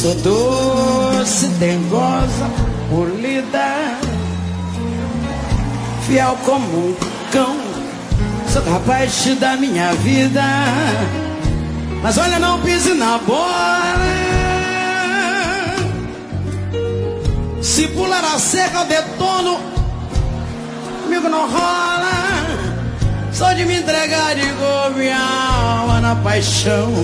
Sou doce, dengosa, polida, fiel como um cão. Sou capaz da minha vida, mas olha, não pise na bola. Se pular a cerca eu detono, comigo não rola. Só de me entregar de corpo e alma na paixão.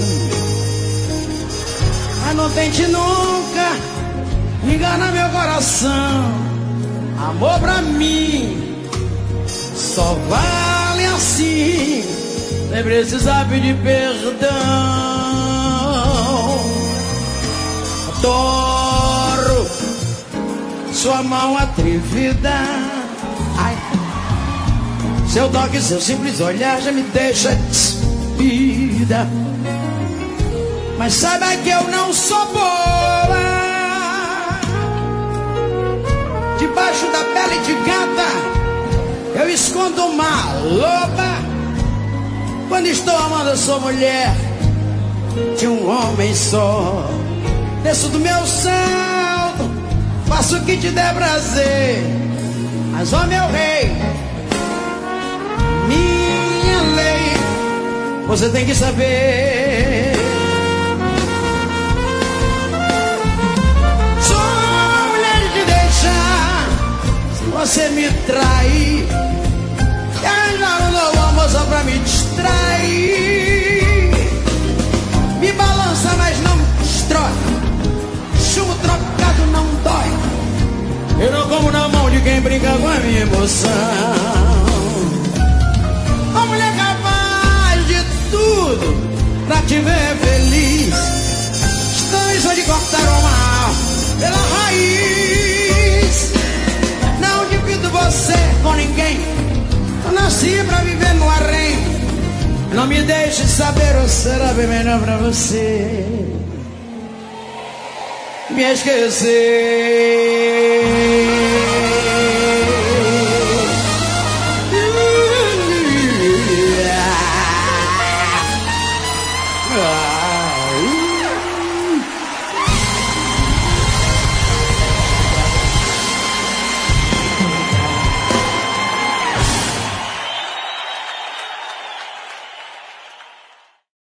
Mas não tente nunca enganar meu coração. Amor pra mim só vale assim, nem precisa pedir perdão. Adoro sua mão atrevida. Ai, seu toque, seu simples olhar já me deixa despida. Mas saiba que eu não sou boa. Debaixo da pele de gata eu escondo uma loba. Quando estou amando eu sou mulher de um homem só. Desço do meu salto, faço o que te der prazer. Mas ó meu rei, minha lei, você tem que saber. Sou mulher de deixar se você me trair, e arranjar um novo amor só pra me distrair. Me balança, mas não me destrói. Chumbo trocado não dói. Eu não como na mão de quem brinca com a minha emoção. Uma mulher capaz de tudo pra te ver feliz. Estamos de cortar o mal pela raiz. Não divido você com ninguém. Eu nasci pra viver no harém. Não me deixe saber, ou será bem melhor pra você me esquecer.